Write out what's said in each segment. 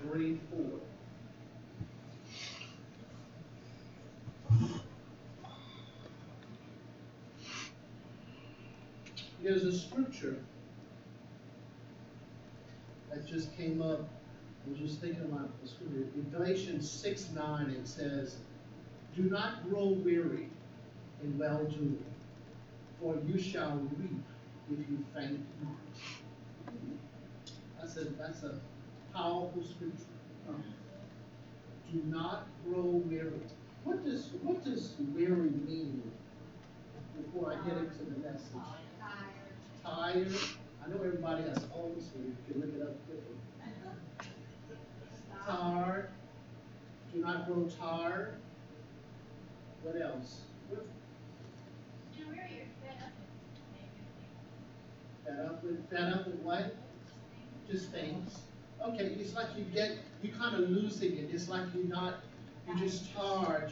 bring forth. There's a scripture that just came up. I was just thinking about the scripture. In Galatians 6:9, it says, "Do not grow weary in well-doing, for you shall reap if you faint not." That's a powerful scripture. Do not grow weary. What does weary mean? Before I get into the message. Tired. I know everybody has homes, so you can look it up quickly. Tired. Do not grow tired. What else? Fed up with what? Just things. Okay, it's like you kind of losing it. It's like you're just tired.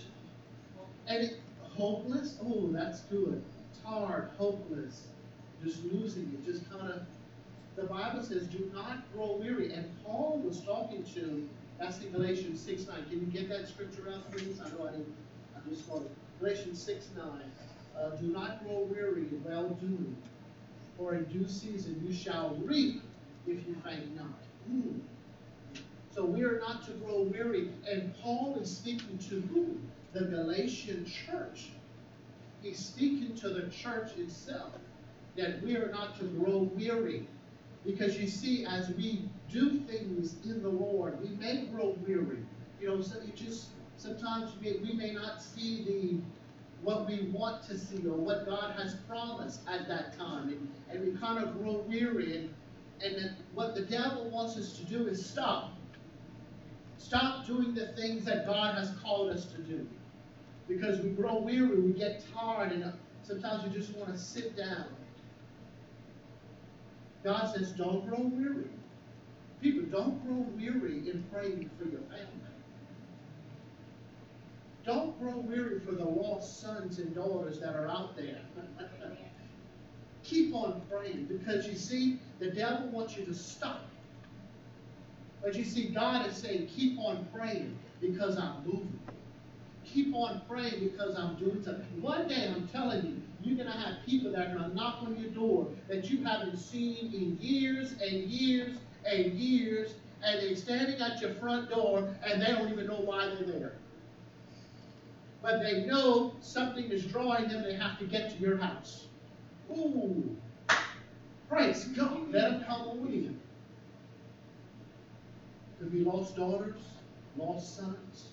Hopeless? Oh, that's good. Tired, hopeless, just losing it, just kind of, the Bible says, do not grow weary. And Paul was talking to, that's in Galatians 6:9. Can you get that scripture out, please? I know I just saw it. Galatians 6:9. Do not grow weary in well-doing, for in due season you shall reap if you faint not. So we are not to grow weary. And Paul is speaking to who? The Galatian church. He's speaking to the church itself, that we are not to grow weary. Because you see, as we do things in the Lord, we may grow weary. So sometimes we may not see what we want to see or what God has promised at that time. And we kind of grow weary. And then what the devil wants us to do is stop. Stop doing the things that God has called us to do. Because we grow weary, we get tired, and sometimes we just want to sit down. God says, don't grow weary. People, don't grow weary in praying for your family. Don't grow weary for the lost sons and daughters that are out there. Keep on praying, because you see, the devil wants you to stop. But you see, God is saying, keep on praying because I'm moving. Keep on praying because I'm doing something. One day, I'm telling you, you're going to have people that are going to knock on your door that you haven't seen in years and years and years, and they're standing at your front door, and they don't even know why they're there. But they know something is drawing them. They have to get to your house. Ooh, praise God. Let them come on in. Could be lost daughters, lost sons,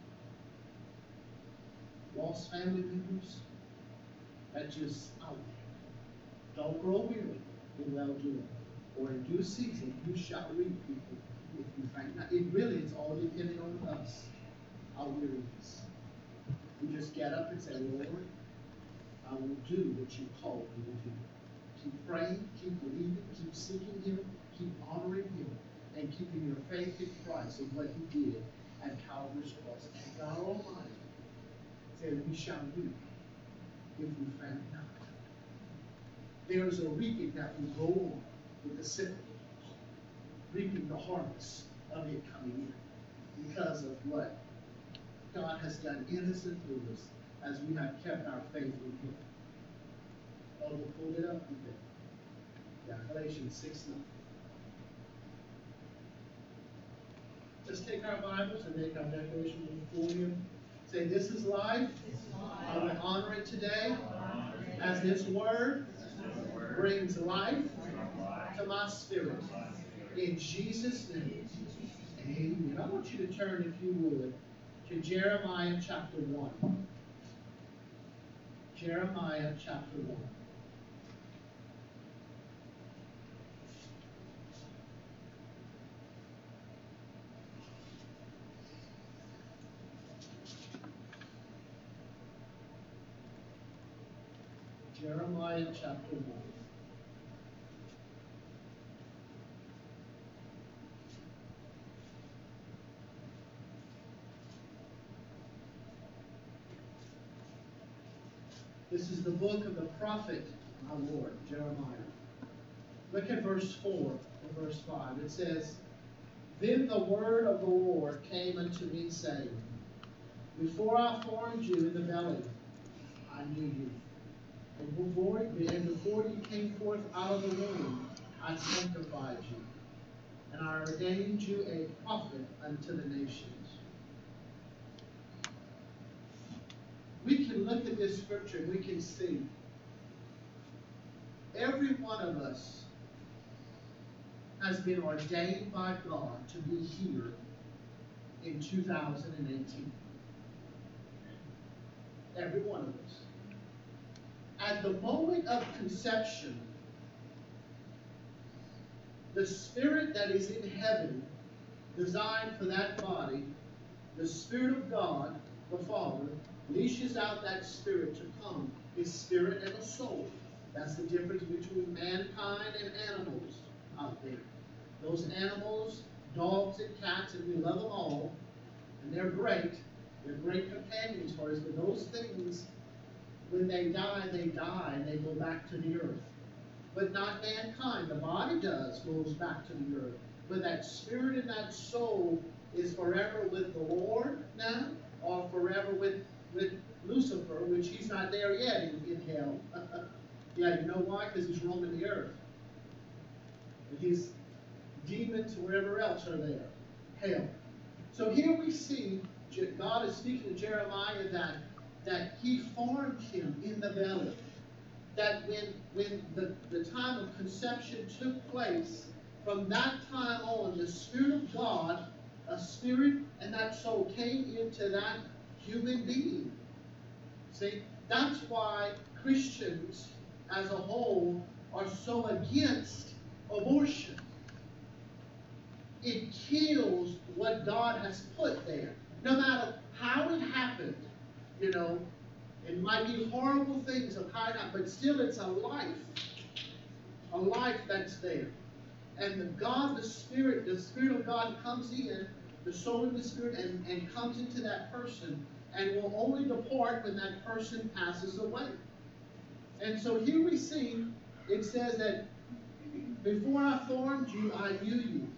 lost family members. That's just out there. Don't grow weary in well-doing, or in due season you shall reap, people, if you faint not. It really is all depending on us, our weariness. We just get up and say, Lord, I will do what you called me to do. Keep praying, keep believing, keep seeking Him, keep honoring Him, and keeping your faith in Christ and what He did at Calvary's cross. And God Almighty said, we shall reap if we faint not. There is a reaping that will go on with the sickle, reaping the harvest of it coming in, because of what God has done in us and through us as we have kept our faith in Him. Oh, we'll pull it up a bit. Yeah, Galatians 6:9. Let's take our Bibles and make our declaration before Him. Say, this is life. I will honor it today as this word brings life to my spirit. In Jesus' name, amen. I want you to turn, if you would, to Jeremiah chapter 1. Jeremiah chapter 1. Jeremiah chapter 1. This is the book of the prophet, our Lord, Jeremiah. Look at verse 4 and verse 5. It says, Then the word of the Lord came unto me, saying, Before I formed you in the belly, I knew you. And before you came forth out of the womb, I sanctified you. And I ordained you a prophet unto the nations. We can look at this scripture and we can see every one of us has been ordained by God to be here in 2018. Every one of us. At the moment of conception, the spirit that is in heaven, designed for that body, the Spirit of God, the Father, leashes out that spirit to come, a spirit and a soul. That's the difference between mankind and animals out there. Those animals, dogs and cats, and we love them all, and they're great. They're great companions for us, but those things, when they die, and they go back to the earth. But not mankind. The body goes back to the earth. But that spirit and that soul is forever with the Lord now, or forever with Lucifer, which he's not there yet in hell. Yeah, you know why? Because he's roaming the earth. And his demons, wherever else are there. Hell. So here we see God is speaking to Jeremiah that he formed him in the belly. That when the time of conception took place, from that time on, the Spirit of God, a spirit and that soul came into that human being. See, that's why Christians as a whole are so against abortion. It kills what God has put there. No matter how it happened, you know, it might be horrible things of how it happened, but still it's a life that's there. And the Spirit of God comes in, the soul and the Spirit, and comes into that person, and will only depart when that person passes away. And so here we see, it says that before I formed you, I knew you.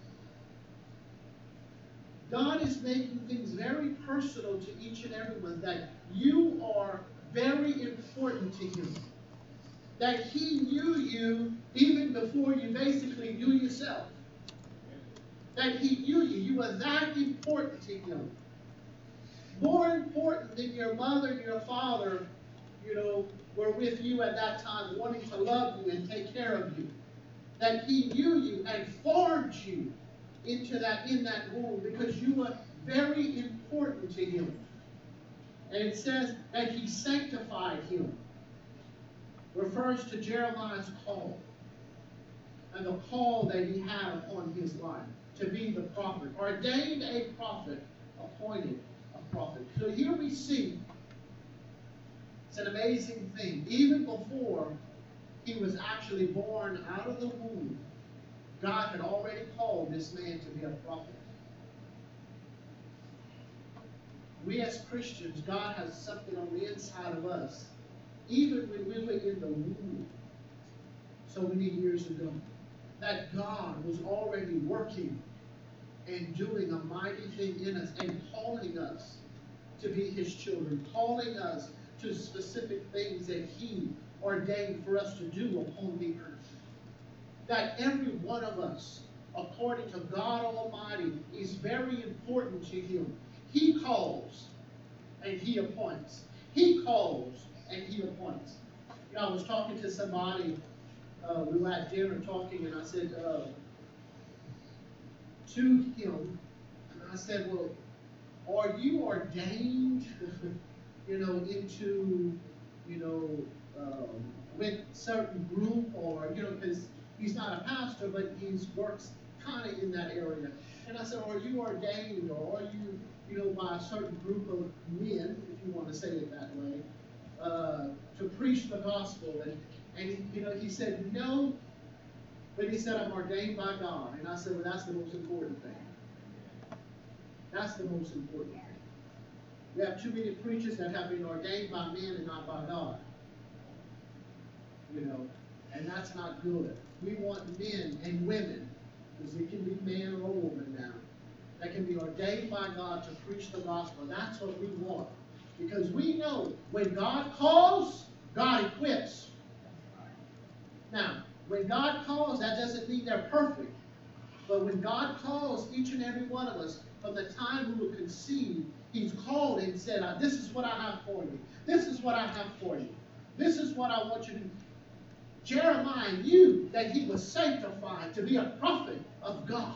God is making things very personal to each and every one, that you are very important to him. That he knew you even before you basically knew yourself. That he knew you. You were that important to him. More important than your mother and your father, you know, were with you at that time, wanting to love you and take care of you. That he knew you and formed you in that womb, because you were very important to him. And it says that he sanctified him. Refers to Jeremiah's call, and the call that he had upon his life to be the prophet, ordained a prophet, appointed a prophet. So here we see, it's an amazing thing. Even before he was actually born out of the womb, God had already called this man to be a prophet. We as Christians, God has something on the inside of us, even when we were in the womb so many years ago, that God was already working and doing a mighty thing in us and calling us to be his children, calling us to specific things that he ordained for us to do upon the earth. That every one of us, according to God Almighty, is very important to him. He calls and he appoints. He calls and he appoints. You know, I was talking to somebody, we were at dinner talking, and I said to him, and I said, well, are you ordained, you know, into, you know, with certain group, or, you know, because he's not a pastor, but he works kind of in that area. And I said, are you ordained, or are you, you know, by a certain group of men, if you want to say it that way, to preach the gospel? And you know, he said, no, but he said, I'm ordained by God. And I said, well, that's the most important thing. That's the most important thing. We have too many preachers that have been ordained by men and not by God. You know, and that's not good. We want men and women, because it can be man or woman now, can be ordained by God to preach the gospel. That's what we want. Because we know when God calls, God equips. Now, when God calls, that doesn't mean they're perfect. But when God calls each and every one of us, from the time we were conceived, He's called and said, this is what I have for you. This is what I have for you. This is what I want you to do. Jeremiah knew that he was sanctified to be a prophet of God.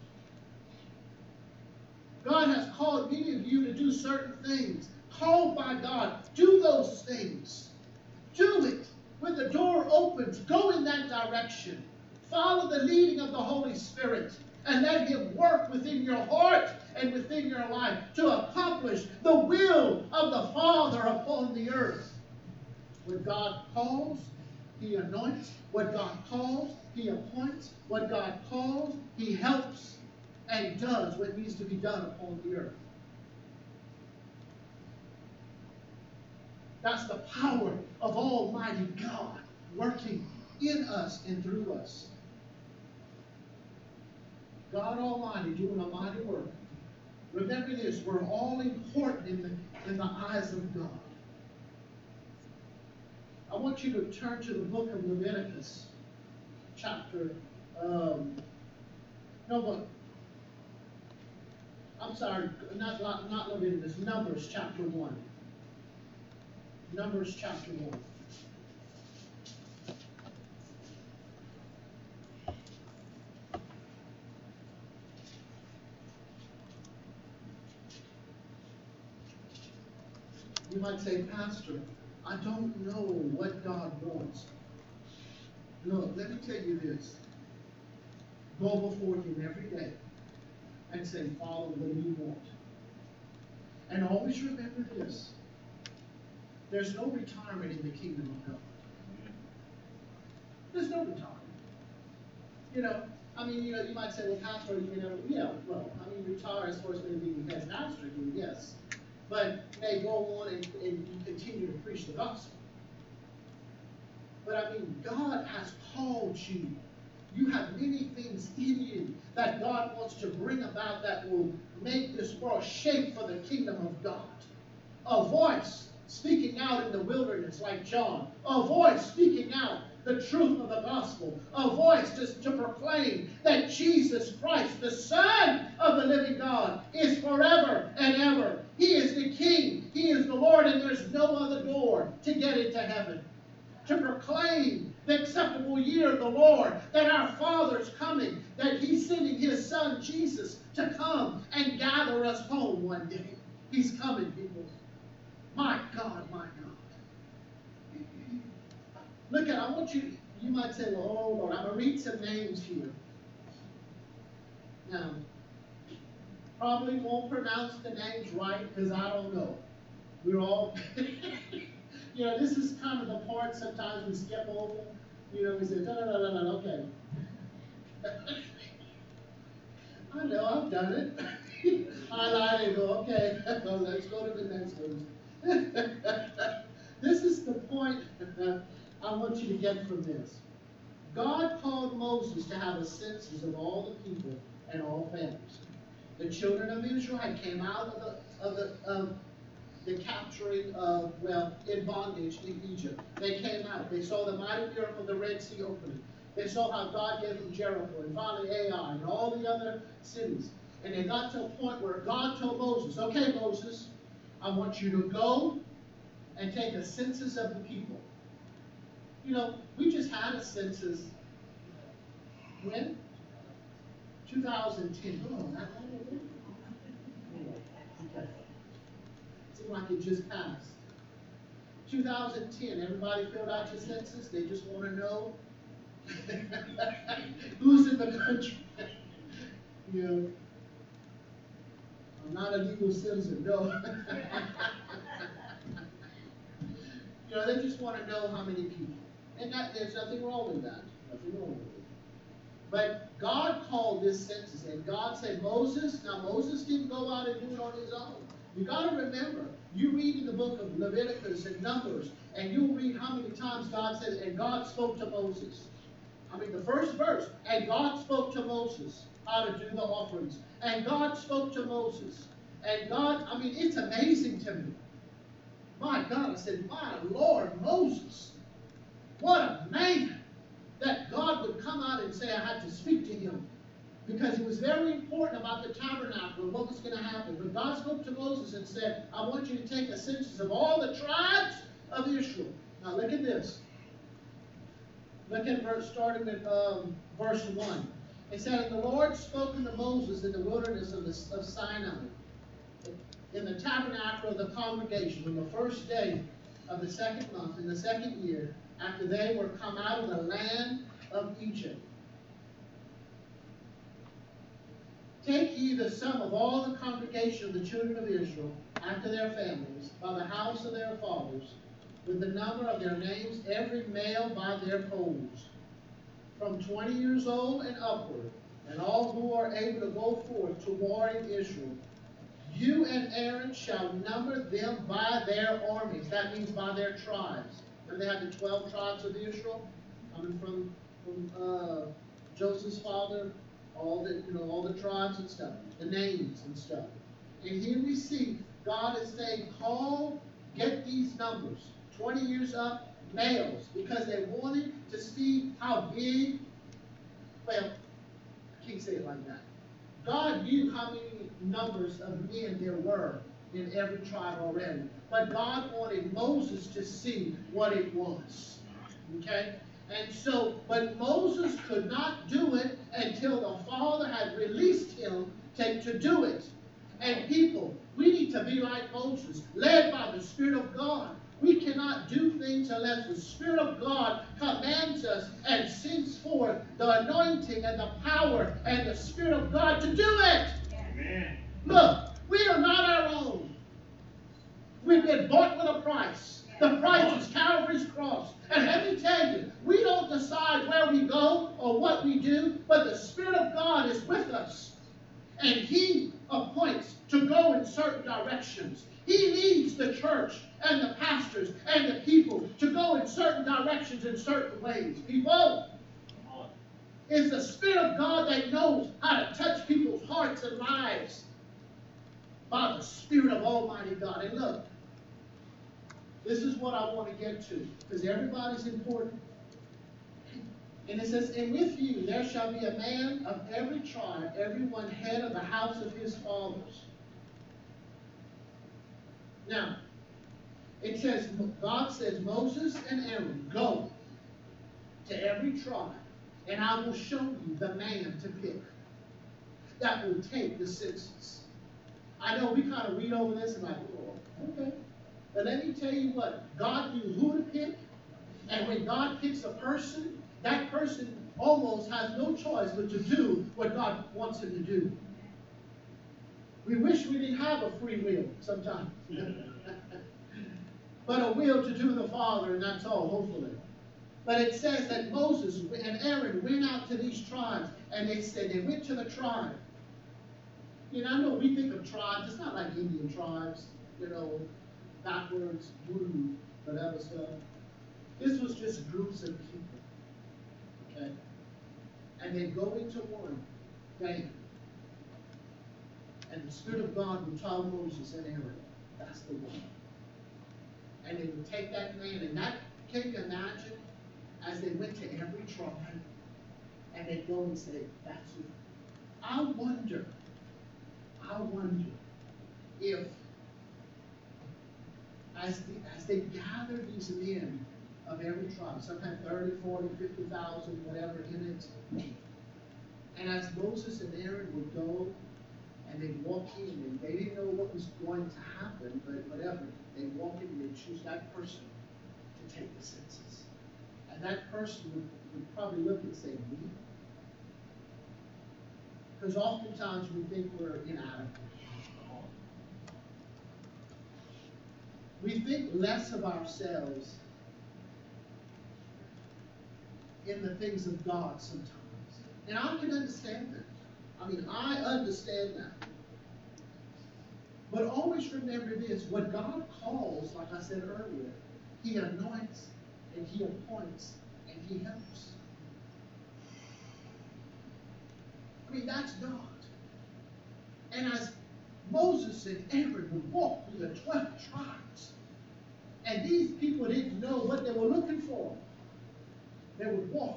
God has called many of you to do certain things. Called by God. Do those things. Do it. When the door opens, go in that direction. Follow the leading of the Holy Spirit. And let Him work within your heart and within your life to accomplish the will of the Father upon the earth. When God calls, He anoints. What God calls, He appoints. What God calls, He helps and does what needs to be done upon the earth. That's the power of Almighty God working in us and through us. God Almighty doing a mighty work. Remember this, we're all important in the eyes of God. I want you to turn to the book of Leviticus, not Leviticus, Numbers chapter 1. Numbers chapter 1. You might say, Pastor, I don't know what God wants. Look, let me tell you this. Go before Him every day and say, Father, what do you want? And always remember this. There's no retirement in the kingdom of God. There's no retirement. You might say, well, Pastor, retire as far as maybe he has master do, yes. But may go on and continue to preach the gospel. But God has called you. You have many things in you that God wants to bring about that will make this world shake for the kingdom of God. A voice speaking out in the wilderness like John. A voice speaking out the truth of the gospel. A voice just to proclaim that Jesus Christ, the Son of the living God, is forever and ever. He is the King. He is the Lord, and there's no other door to get into heaven. To proclaim the acceptable year of the Lord, that our Father's coming, that He's sending His Son Jesus to come and gather us home one day. He's coming, people. My God, my God. Look at, you might say, well, oh Lord, I'm going to read some names here. Now, probably won't pronounce the names right because I don't know. We're all, this is kind of the part sometimes we skip over. We say, okay. I know, I've done it. Highlight and go, okay, well, let's go to the next one. This is the point I want you to get from this. God called Moses to have a census of all the people and all families. The children of Israel came out of the capturing of, in bondage in Egypt. They came out. They saw the mighty miracle of the Red Sea opening. They saw how God gave them Jericho and finally Ai and all the other cities. And they got to a point where God told Moses, okay, Moses, I want you to go and take a census of the people. We just had a census when? 2010. Oh, not long ago. Okay. Seems like it just passed. 2010, everybody filled out your census. They just want to know who's in the country. I'm not a legal citizen, no. They just want to know how many people. And there's nothing wrong with that. Nothing wrong with it. But God called this census, and God said, Moses, now Moses didn't go out and do it on his own. You got to remember, you read in the book of Leviticus and Numbers, and you'll read how many times God said, and God spoke to Moses. The first verse, and God spoke to Moses. how to do the offerings. And God spoke to Moses. And God, I mean, it's amazing to me. My God, I said, my Lord, Moses, what a man that God would come out and say I had to speak to him. Because it was very important about the tabernacle and what was going to happen. But God spoke to Moses and said, I want you to take a census of all the tribes of Israel. Now look at this. Look at starting at verse 1. It said, and the Lord spoke unto Moses in the wilderness of Sinai, in the tabernacle of the congregation, on the first day of the second month, in the second year, after they were come out of the land of Egypt. Take ye the sum of all the congregation of the children of Israel, after their families, by the house of their fathers, with the number of their names, every male by their polls, from 20 years old and upward, and all who are able to go forth to war in Israel. You and Aaron shall number them by their armies. That means by their tribes. And they had the 12 tribes of Israel, coming from Joseph's father, all the tribes and stuff, the names and stuff. And here we see God is saying, get these numbers, 20 years up, males, because they wanted to see how big, well, I can't say it like that. God knew how many numbers of men there were in every tribe already. But God wanted Moses to see what it was. Okay? And so, but Moses could not do it until the Father had released him to do it. And people, we need to be like Moses, led by the Spirit of God. We cannot do things unless the Spirit of God commands us and sends forth the anointing and the power and the Spirit of God to do it. Amen. Look, we are not our own. We've been bought with a price. The price is Calvary's cross. And let me tell you, we don't decide where we go or what we do, but the Spirit of God is with us. And He appoints to go in certain directions. He leads the church and the pastors and the people to go in certain directions in certain ways. People, it's the Spirit of God that knows how to touch people's hearts and lives by the Spirit of Almighty God. And look, this is what I want to get to, because everybody's important. And it says, and with you there shall be a man of every tribe, every one head of the house of his fathers. Now, it says, God says, Moses and Aaron, go to every tribe, and I will show you the man to pick that will take the census. I know we kind of read over this and like, oh, okay. But let me tell you what, God knew who to pick, and when God picks a person, that person almost has no choice but to do what God wants him to do. We wish we didn't have a free will sometimes. But a will to do the Father, and that's all, hopefully. But it says that Moses and Aaron went out to these tribes, and they went to the tribe. You know, I know we think of tribes, it's not like Indian tribes, backwards, voodoo, whatever stuff. This was just groups of people. Okay? And they go into one day. And the Spirit of God would tell Moses and Aaron, that's the one. And they would take that man, and that, can you imagine, as they went to every tribe, and they'd go and say, that's who. I wonder if, as they gather these men of every tribe, sometimes 30, 40, 50,000, whatever in it, and as Moses and Aaron would go, and they'd walk in, and they didn't know what was going to happen, but whatever, they'd walk in and they'd choose that person to take the census. And that person would probably look and say, me? Because oftentimes we think we're inadequate. We think less of ourselves in the things of God sometimes. And I can understand that. I understand that. But always remember this, what God calls, like I said earlier, He anoints and He appoints and He helps. I mean, that's God. And as Moses and Aaron would walk through the 12 tribes, and these people didn't know what they were looking for, they would walk,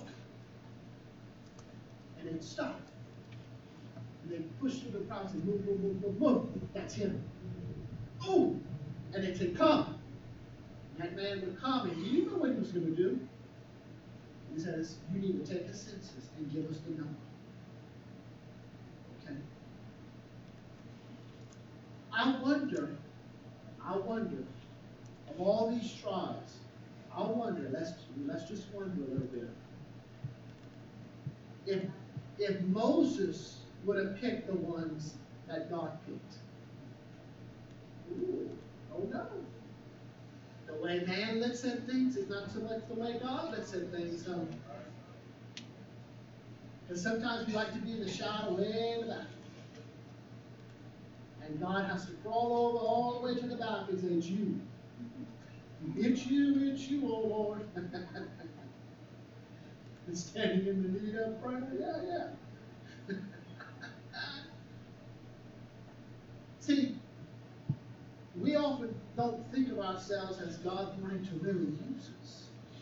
and they'd stop, and they'd push through the crowds and move, move, move, move, move. That's him. Oh! And they'd say, come. And that man would come, and he didn't know what he was going to do. He says, you need to take a census and give us the number. Okay? I wonder, of all these tribes, I wonder, let's just wonder a little bit. If Moses would have picked the ones that God picked. Ooh, oh no. The way man looks at things is not so much the way God looks at things. Because sometimes we like to be in the shadow way in the back. And God has to crawl over all the way to the back and say, it's you. It's you, oh Lord. And standing in the need of prayer, yeah. See, we often don't think of ourselves as God wanting to really use us,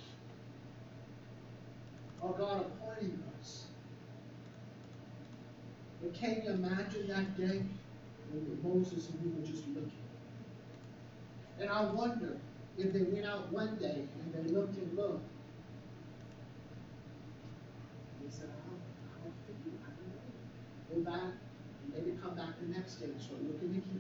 or God appointing us. But can you imagine that day when Moses and we were just looking? And I wonder if they went out one day and they looked and looked. They said, I don't think I don't know. Go back and maybe come back the next day and start looking again.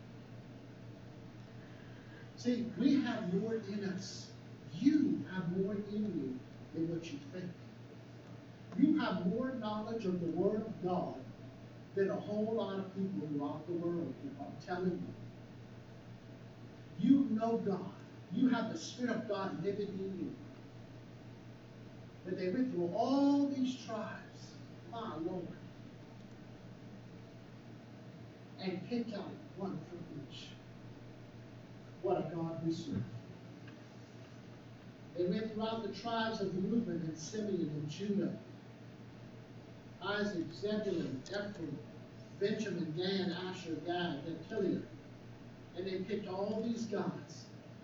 See, we have more in us. You have more in you than what you think. You have more knowledge of the Word of God than a whole lot of people throughout the world. I'm telling you. You know God. You have the Spirit of God living in you. But they went through all these tribes, my Lord, and picked out one from each. What a God we serve. They went throughout the tribes of Reuben and Simeon and Judah, Isaac, Zebulun, Ephraim, Benjamin, Dan, Asher, Gad, and Gilead. And they picked all these gods.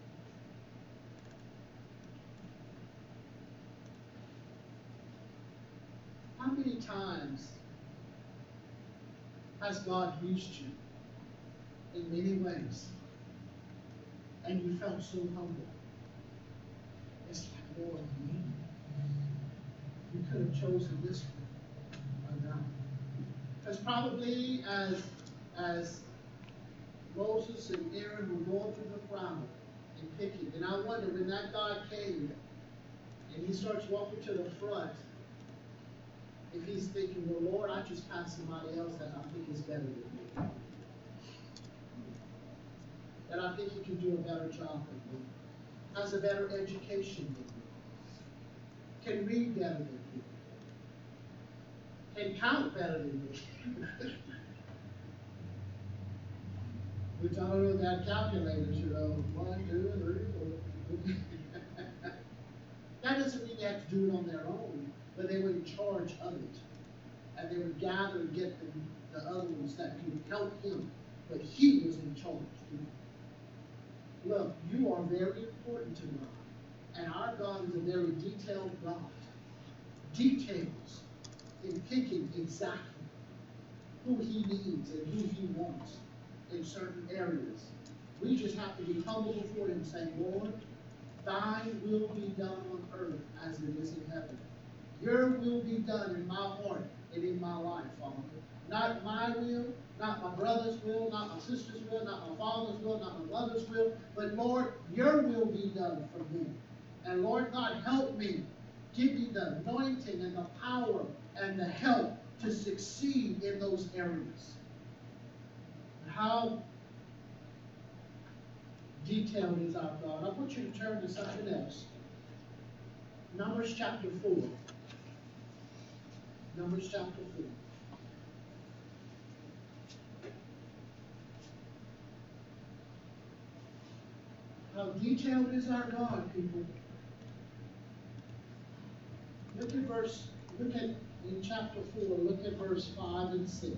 How many times has God used you in many ways? And you felt so humble. It's like, Lord, me. You could have chosen this one. Or not. Because probably as Moses and Aaron were going through the crowd and picking, and I wonder when that God came and he starts walking to the front, if he's thinking, well, Lord, I just passed somebody else that I think is better than me. That I think he can do a better job than me. Has a better education than me. Can read better than me. Can count better than me. Which I don't know that calculators, 1, 2, 3, 4. That doesn't mean they have to do it on their own, but they were in charge of it. And they would gather and get the other ones that could help him. But he was in charge. Look, you are very important to God. And our God is a very detailed God. Details in picking exactly who he needs and who he wants in certain areas. We just have to be humble before him, saying, Lord, thine will be done on earth as it is in heaven. Your will be done in my heart and in my life, Father. Not my will, not my brother's will, not my sister's will, not my father's will, not my mother's will, but Lord, your will be done for me. And Lord God, help me. Give me the anointing and the power and the help to succeed in those areas. How detailed is our God? I want you to turn to something else. Numbers chapter 4. Numbers chapter 4. How detailed is our God, people? Look at in chapter 4, look at verse 5 and 6.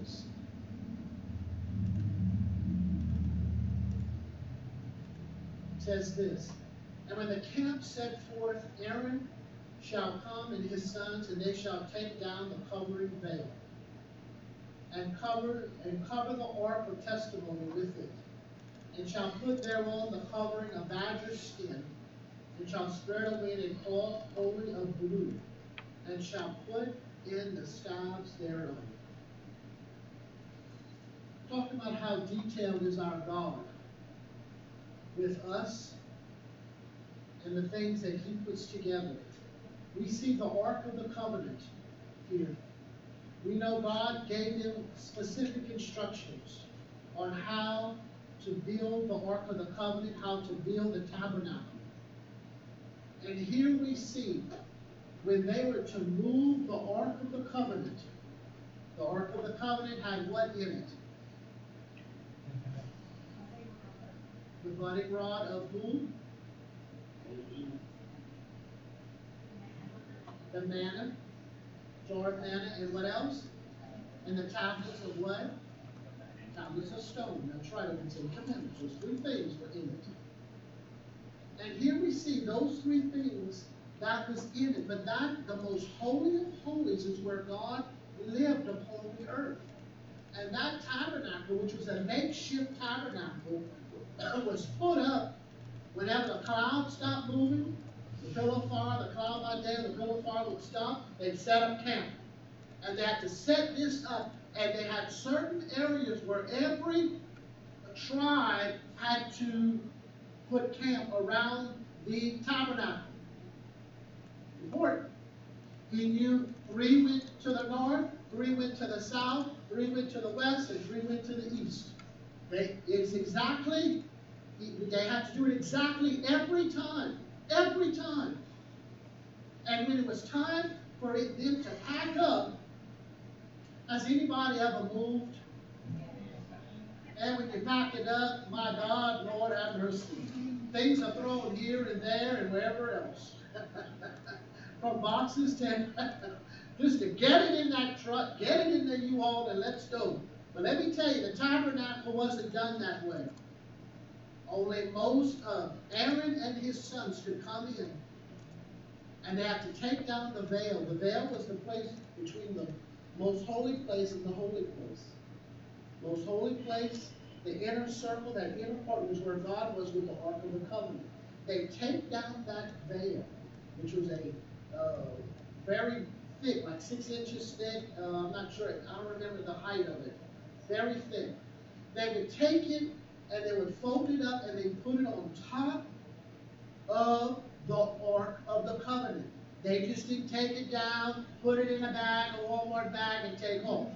It says this, and when the camp set forth, Aaron shall come and his sons, and they shall take down the covering veil, and cover the ark of testimony with it, and shall put thereon the covering of badger's skin, and shall spread away a cloth wholly of blue, and shall put in the staves thereof. Talk about how detailed is our God with us and the things that he puts together. We see the Ark of the Covenant here. We know God gave him specific instructions on how to build the Ark of the Covenant, how to build the tabernacle. And here we see when they were to move the Ark of the Covenant had what in it? The budding rod of who? The manna, jar of manna, and what else? And the tablets of what? Tablets of stone. That's right, it's in commandments. Those three things were in it. And here we see those three things that was in it. But that, the most holy of holies, is where God lived upon the earth. And that tabernacle, which was a makeshift tabernacle, was put up whenever the cloud stopped moving. The pillar of fire, the cloud by day, the pillar of fire would stop. They'd set up camp. And they had to set this up. And they had certain areas where every tribe had to put camp around the tabernacle. Important. He knew 3 went to the north, 3 went to the south, 3 went to the west, and 3 went to the east. They had to do it exactly every time. Every time. And when it was time for them to pack up, has anybody ever moved? And when you pack it up, my God, Lord have mercy. Things are thrown here and there and wherever else. From boxes to just to get it in that truck, get it in the U-Haul, and let's go. But let me tell you, the tabernacle wasn't done that way. Only most of Aaron and his sons could come in. And they had to take down the veil. The veil was the place between the most holy place and the holy place. Most holy place, the inner circle, that inner part was where God was with the Ark of the Covenant. They take down that veil, which was a very thick, like 6 inches thick. I'm not sure, I don't remember the height of it. Very thick. They would take it and they would fold it up and they put it on top of the Ark of the Covenant. They just didn't take it down, put it in a bag, a Walmart bag, and take off.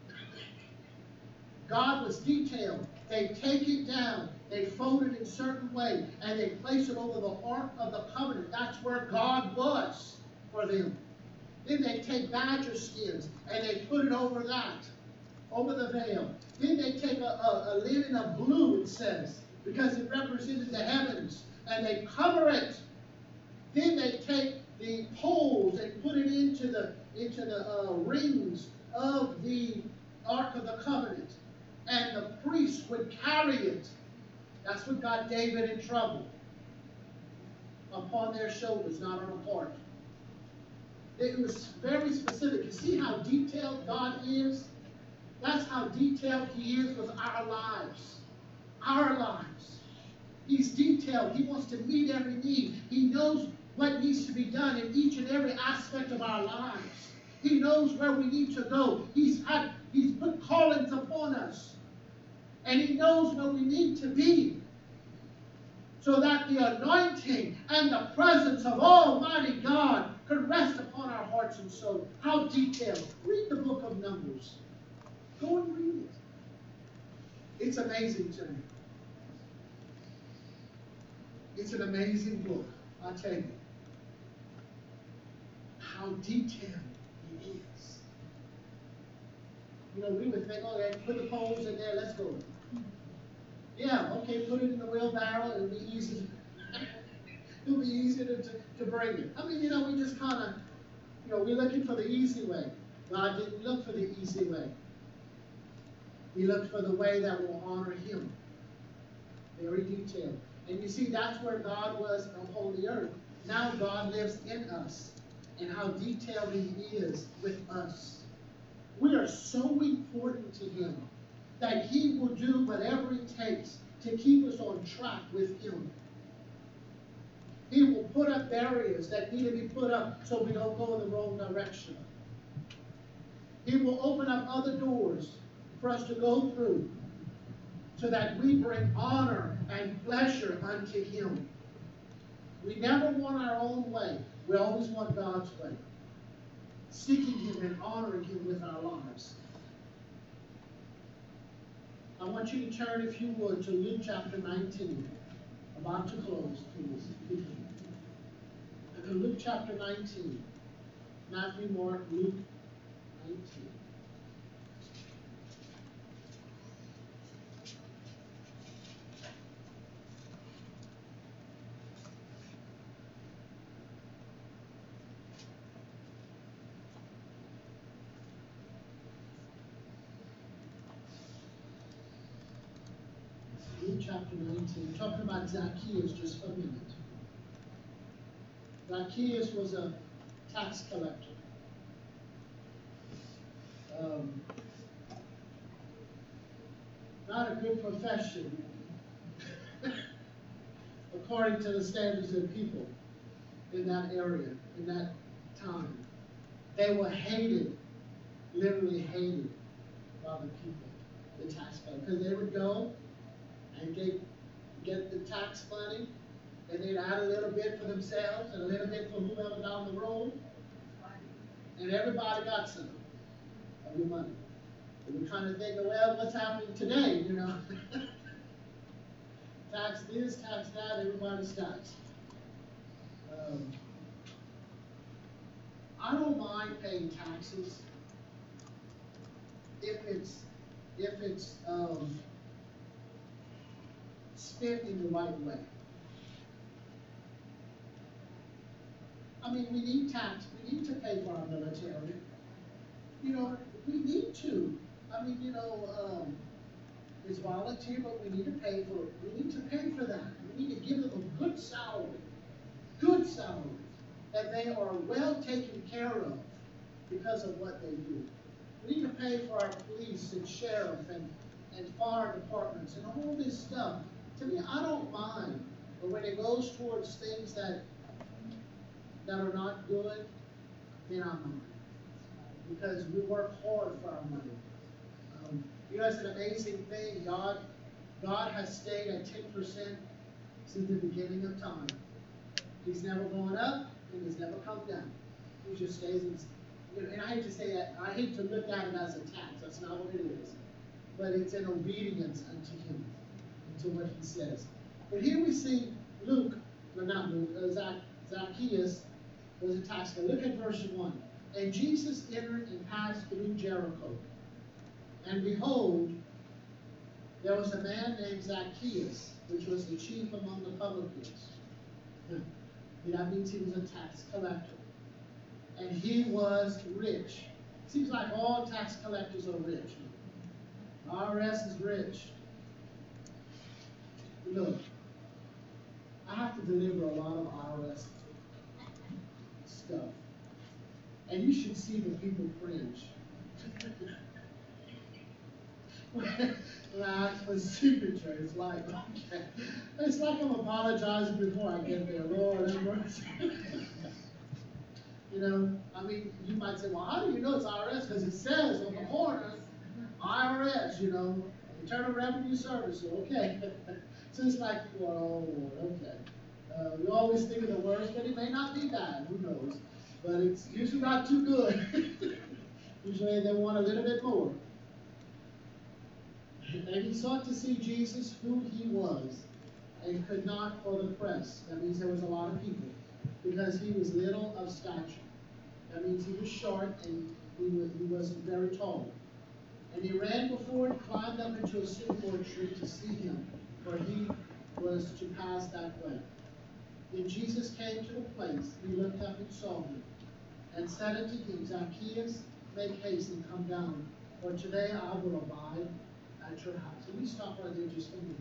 God was detailed. They take it down, they fold it in a certain way, and they place it over the Ark of the Covenant. That's where God was for them. Then they take badger skins and they put it over that, over the veil. Then they take a linen of blue, it says, because it represented the heavens, and they cover it. Then they take the poles and put it into the rings of the Ark of the Covenant, and the priests would carry it. That's what got David in trouble. Upon their shoulders, not on a cart. It was very specific. You see how detailed God is? That's how detailed he is with our lives. Our lives. He's detailed. He wants to meet every need. He knows what needs to be done in each and every aspect of our lives. He knows where we need to go. He's put callings upon us. And he knows where we need to be. So that the anointing and the presence of Almighty God could rest upon our hearts and souls. How detailed. Read the book of Numbers. Go and read it. It's amazing to me. It's an amazing book, I tell you. How detailed it is. You know, we would think, okay, put the poles in there, let's go. Yeah, okay, put it in the wheelbarrow, it'll be easy. It'll be easy to bring it. I mean, you know, we just kind of, you know, we're looking for the easy way. God didn't look for the easy way. He looked for the way that will honor him. Very detailed. And you see, that's where God was upon the earth. Now God lives in us. And how detailed he is with us. We are so important to him that he will do whatever it takes to keep us on track with him. He will put up barriers that need to be put up so we don't go in the wrong direction. He will open up other doors for us to go through so that we bring honor and pleasure unto him. We never want our own way. We always want God's way. Seeking him and honoring him with our lives. I want you to turn, if you would, to Luke chapter 19. About to close, please. Luke chapter 19. Matthew, Mark, Luke 19. Luke chapter 19. We're talking about Zacchaeus just for a minute. Zacchaeus was a tax collector. Not a good profession, according to the standards of people in that area, in that time. They were hated, literally hated by the people, the tax collectors, because they would go and get the tax money, and they'd add a little bit for themselves and a little bit for whoever down the road, and everybody got some of your money. And we're trying to think, well, what's happening today, you know? Tax this, tax that, everybody's taxed. I don't mind paying taxes if it's spent in the right way. I mean, we need tax. We need to pay for our military. You know, we need to. I mean, you know, it's volunteer, but we need to pay for it. We need to pay for that. We need to give them a good salary, that they are well taken care of because of what they do. We need to pay for our police and sheriff and fire departments and all this stuff. To me, I don't mind, but when it goes towards things that are not good, then I mind. Because we work hard for our money. You know, it's an amazing thing. God has stayed at 10% since the beginning of time. He's never gone up and he's never come down. He just stays in, you know, and I hate to say that, I hate to look at it as a tax. That's not what it is. But it's an obedience unto him, to what he says. But here we see Zacchaeus was a tax collector. Look at verse 1. And Jesus entered and passed through Jericho. And behold, there was a man named Zacchaeus, which was the chief among the publicans. That means he was a tax collector. And he was rich. Seems like all tax collectors are rich. IRS is rich. Look, I have to deliver a lot of IRS stuff. And you should see the people cringe. Like for signature, it's like, okay. It's like I'm apologizing before I get there. Lord have mercy. You know, I mean, you might say, well, how do you know it's IRS? Because it says on the corner, IRS, you know, Internal Revenue Service. Okay. So it's like, well, okay. We always think of the worst, but it may not be bad. Who knows? But it's usually not too good. Usually they want a little bit more. And he sought to see Jesus, who he was, and could not for the press. That means there was a lot of people, because he was little of stature. That means he was short and he wasn't very tall. And he ran before and climbed up into a sycamore tree to see him, for he was to pass that way. When Jesus came to the place, he looked up and saw him, and said unto him, Zacchaeus, make haste and come down, for today I will abide at your house. Let me stop right there just a minute.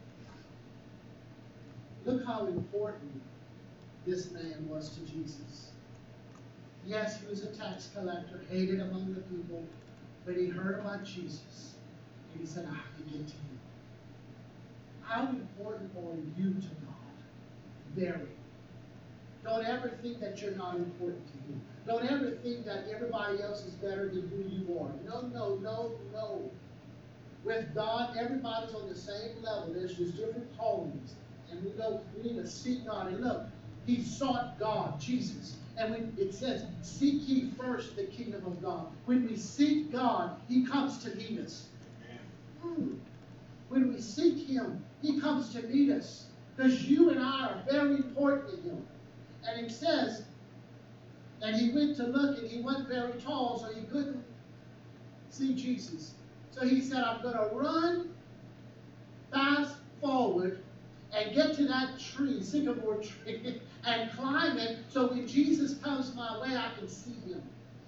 Look how important this man was to Jesus. Yes, he was a tax collector, hated among the people, but he heard about Jesus, and he said, I can get to him. How important are you to God? Very. Don't ever think that you're not important to him. Don't ever think that everybody else is better than who you are. No, no, no, no. With God, everybody's on the same level. There's just different callings. And we know we need to seek God. And look, he sought God, Jesus. And when it says, seek ye first the kingdom of God. When we seek God, he comes to meet us. When we seek him, he comes to meet us. Because you and I are very important to him. And it says, and he went to look, and he wasn't very tall, so he couldn't see Jesus. So he said, I'm going to run fast forward and get to that tree, sycamore tree, and climb it, so when Jesus comes my way, I can see him.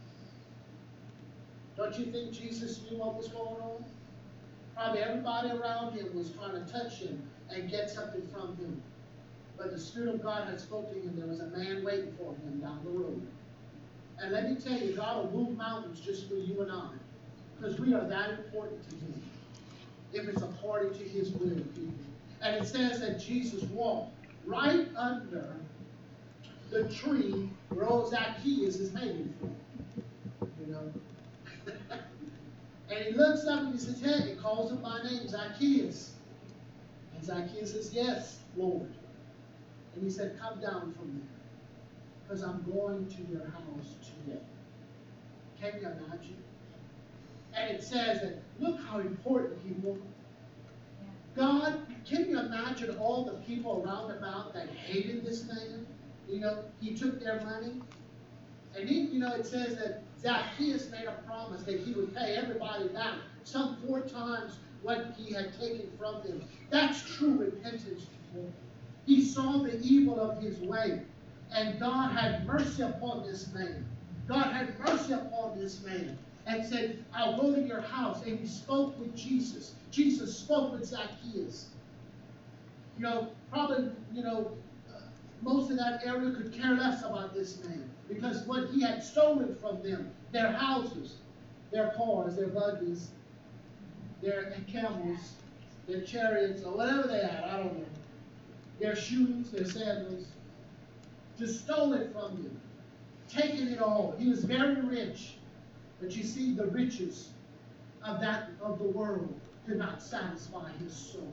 Don't you think Jesus knew what was going on? Probably everybody around him was trying to touch him and get something from him. But the Spirit of God had spoken to him. There was a man waiting for him down the road. And let me tell you, God will move mountains just for you and I. Because we are that important to him. If it's according to his will, people. And it says that Jesus walked right under the tree where old Zacchaeus is hanging from. You know? And he looks up and he says, hey, he calls him by name, Zacchaeus. And Zacchaeus says, yes, Lord. And he said, come down from there, because I'm going to your house today. Can you imagine? And it says that, look how important he was. God, can you imagine all the people around about that hated this man? You know, he took their money. And he, you know, it says that Zacchaeus made a promise that he would pay everybody back some 4 times what he had taken from them. That's true repentance, people. He saw the evil of his way. And God had mercy upon this man. God had mercy upon this man. And said, I'll go to your house. And he spoke with Jesus. Jesus spoke with Zacchaeus. You know, probably, you know, most of that area could care less about this man. Because what he had stolen from them, their houses, their cars, their buggies, their camels, their chariots, or whatever they had, I don't know. Their shoes, their sandals, just stole it from them. Taking it all. He was very rich. But you see, the riches of the world could not satisfy his soul.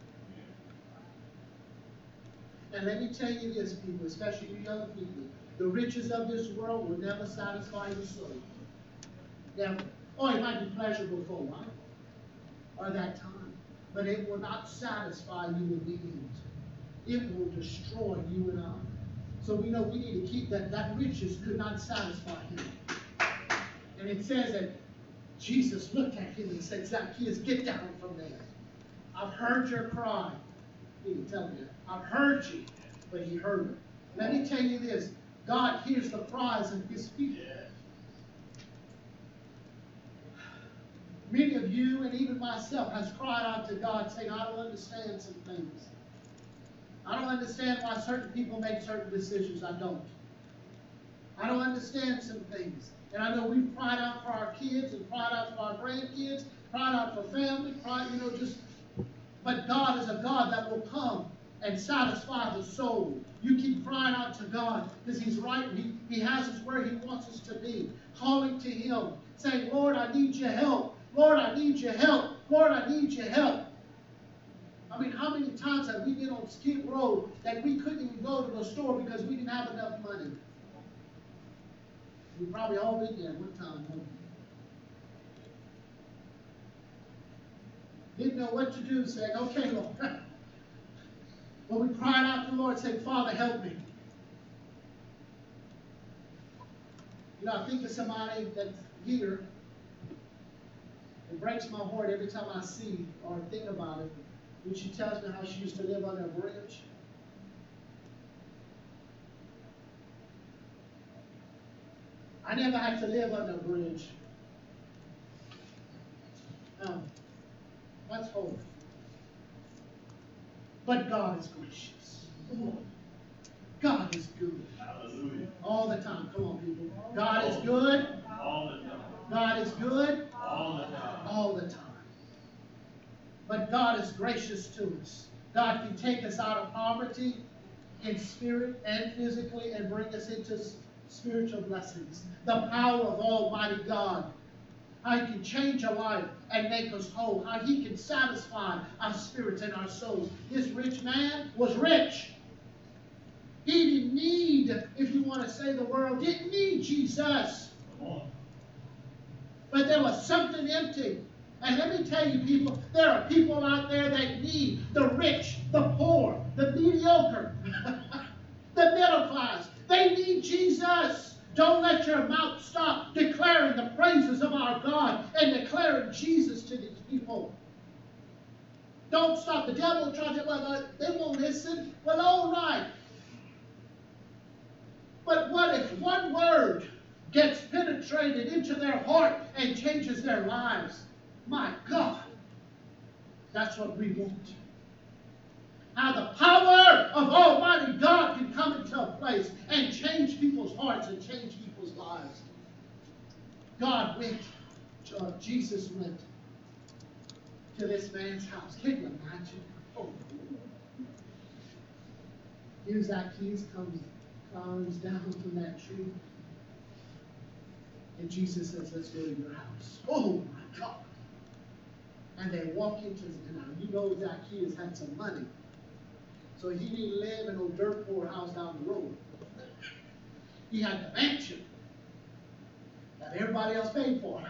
And let me tell you this, people, especially you young people, the riches of this world will never satisfy your soul. Never. Oh, it might be pleasurable for a while, or that time, but it will not satisfy you in the end. It will destroy you and I. So we know we need to keep that riches could not satisfy him. And it says that Jesus looked at him and said, Zacchaeus, get down from there. I've heard your cry. He didn't tell me that. I've heard you, but he heard it. Let me tell you this. God hears the cries of his people. Many of you, and even myself, has cried out to God saying, I don't understand some things. I don't understand why certain people make certain decisions. I don't. I don't understand some things. And I know we've cried out for our kids and cried out for our grandkids, cried out for family, but God is a God that will come and satisfy the soul. You keep crying out to God because he's right. He has us where he wants us to be. Calling to him, saying, Lord, I need your help. Lord, I need your help. Lord, I need your help. I mean, how many times have we been on Skid Row that we couldn't even go to the store because we didn't have enough money? We've probably all been there one time. Didn't know what to do, saying, okay, Lord. But we cried out to the Lord, saying, Father, help me. You know, I think of somebody that's here. It breaks my heart every time I see or think about it. When she tells me how she used to live under a bridge. I never had to live under a bridge. That's hope. But God is gracious. God is good. Hallelujah. All the time. Come on, people. God is good. All the time. God is good. All the time. All the time. But God is gracious to us. God can take us out of poverty in spirit and physically and bring us into spiritual blessings. The power of Almighty God. How He can change a life and make us whole. How He can satisfy our spirits and our souls. This rich man was rich. He didn't need, if you want to say the world, didn't need Jesus. Come on. But there was something empty. And let me tell you, people, there are people out there that need the rich, the poor, the mediocre, the middle class. They need Jesus. Don't let your mouth stop declaring the praises of our God and declaring Jesus to these people. Don't stop. The devil tries to, well, they won't listen. Well, all right. But what if one word gets penetrated into their heart and changes their lives? My God, that's what we want. How the power of Almighty God can come into a place and change people's hearts and change people's lives. Jesus went to this man's house. Can you imagine? Oh. Here Zacchaeus climbs down from that tree. And Jesus says, let's go to your house. Oh my God. And they walk into, now you know Zacchaeus had some money. So he didn't live in no dirt poor house down the road. He had the mansion that everybody else paid for.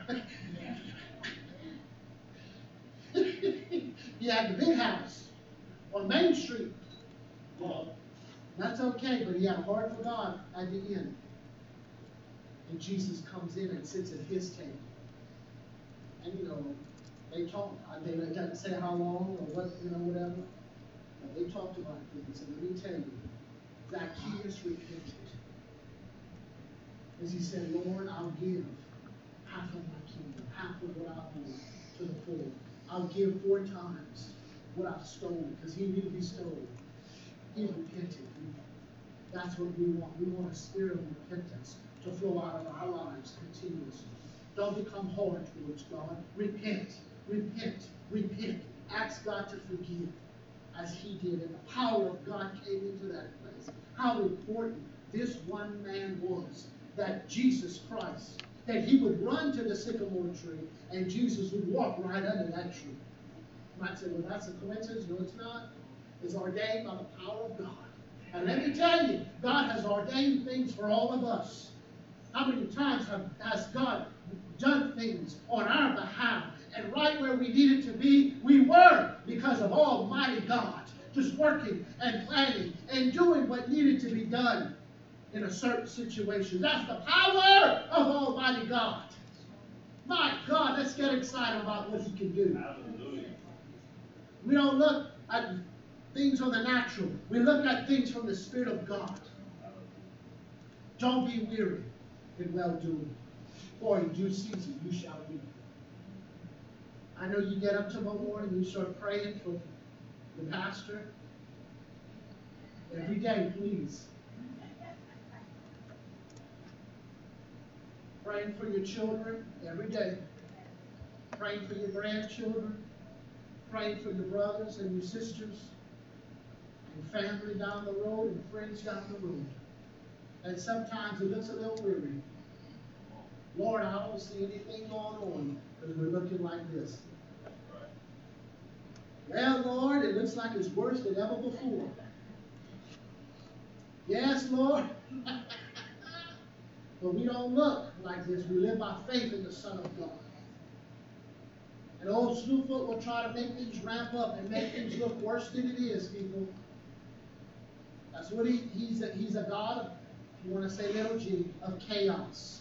He had the big house on Main Street. Well, that's okay, but he had a heart for God at the end. And Jesus comes in and sits at his table. And you know, they talk. They didn't say how long or what, whatever. But they talked about things. And let me tell you, Zacchaeus repented. As he said, Lord, I'll give half of my kingdom, half of what I own to the poor. I'll give 4 times what I've stolen, because he knew he stole. He repented. That's what we want. We want a spirit of repentance to flow out of our lives continuously. Don't become hard towards God. Repent, repent, repent. Ask God to forgive as he did. And the power of God came into that place. How important this one man was, that Jesus Christ, that he would run to the sycamore tree and Jesus would walk right under that tree. You might say, well, that's a coincidence. No, it's not. It's ordained by the power of God. And let me tell you, God has ordained things for all of us. How many times has God done things on our behalf? And right where we needed to be, we were, because of Almighty God, just working and planning and doing what needed to be done in a certain situation. That's the power of Almighty God. My God, let's get excited about what he can do. Hallelujah. We don't look at things on the natural. We look at things from the Spirit of God. Don't be weary in well-doing, for in due season you shall reap. I know you get up tomorrow morning and you start praying for the pastor. Every day, please. Praying for your children every day. Praying for your grandchildren. Praying for your brothers and your sisters. And family down the road and friends down the road. And sometimes it looks a little weary. Lord, I don't see anything going on because we're looking like this. Well, Lord, it looks like it's worse than ever before. Yes, Lord. But we don't look like this. We live by faith in the Son of God. And old Slewfoot will try to make things ramp up and make things look worse than it is, people. That's what he's a God of, if you want to say little g, of chaos.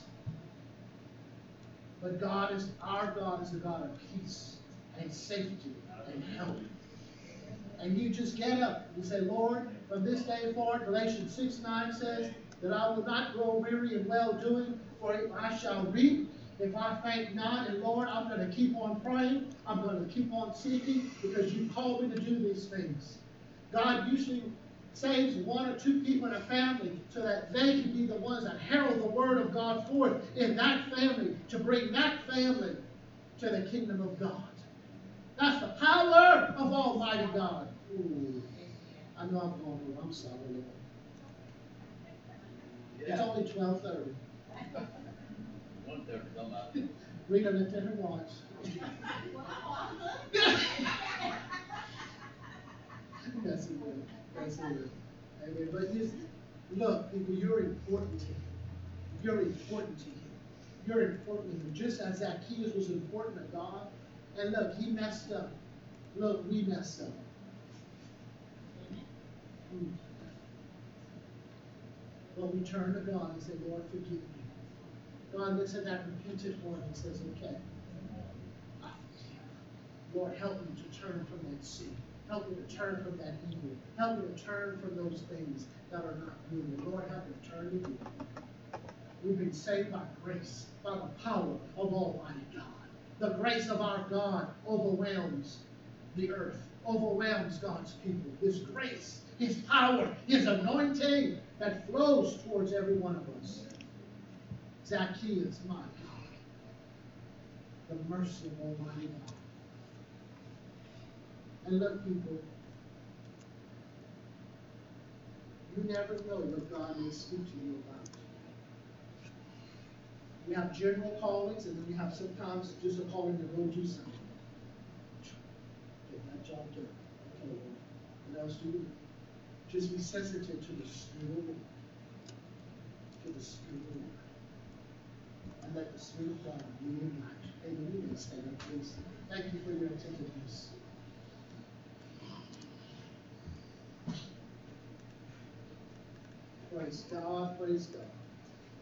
But our God is a God of peace and safety and health. And you just get up and say, Lord, from this day forward, Galatians 6:9 says that I will not grow weary in well-doing, For if I shall reap, if I faint not, and Lord, I'm going to keep on praying. I'm going to keep on seeking because you called me to do these things. God usually saves one or two people in a family so that they can be the ones that herald the word of God forth in that family to bring that family to the kingdom of God. That's the power of Almighty God. Ooh, I know I'm going over. I'm sorry, Lord. It's only 12:30. 1:30, come out. Read on the different watch. That's it. That's it. Amen. But look, people, you're important to him. You're important to him. You're important to him. Just as Zacchaeus was important to God. And look, he messed up. Look, we messed up. But we turn to God and say, Lord, forgive me. God looks at that repentant one and says, okay, Lord, help me to turn from that sin. Help me to turn from that evil. Help me to turn from those things that are not good. And Lord, help me to turn to you. We've been saved by grace, by the power of Almighty God. The grace of our God overwhelms the earth, overwhelms God's people. His grace, His power, His anointing that flows towards every one of us. Zacchaeus, my God, the mercy of Almighty God. And look, people, you never know what God may speak to you about. You have general callings, and then you have sometimes just a calling to go do something. Get that job done. Okay, Lord. What else do you do? Just be sensitive to the Spirit of the Lord. To the Spirit of the Lord. And let the Spirit of God lead and guide you. Amen. You may stand up, please. Thank you for your attentiveness. Praise God, praise God.